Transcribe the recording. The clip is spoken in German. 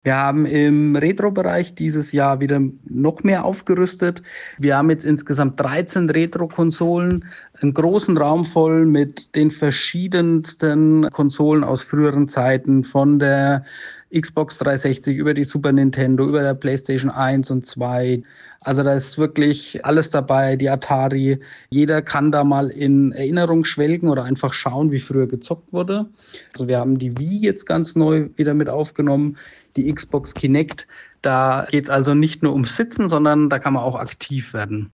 Wir haben im Retro-Bereich dieses Jahr wieder noch mehr aufgerüstet. Wir haben jetzt insgesamt 13 Retro-Konsolen, einen großen Raum voll mit den verschiedensten Konsolen aus früheren Zeiten, von der Xbox 360 über die Super Nintendo, über der PlayStation 1 und 2. Also da ist wirklich alles dabei, die Atari. Jeder kann da mal in Erinnerung schwelgen oder einfach schauen, wie früher gezockt wurde. Also wir haben die Wii jetzt ganz neu wieder mit aufgenommen, die Xbox Kinect. Da geht es also nicht nur ums Sitzen, sondern da kann man auch aktiv werden.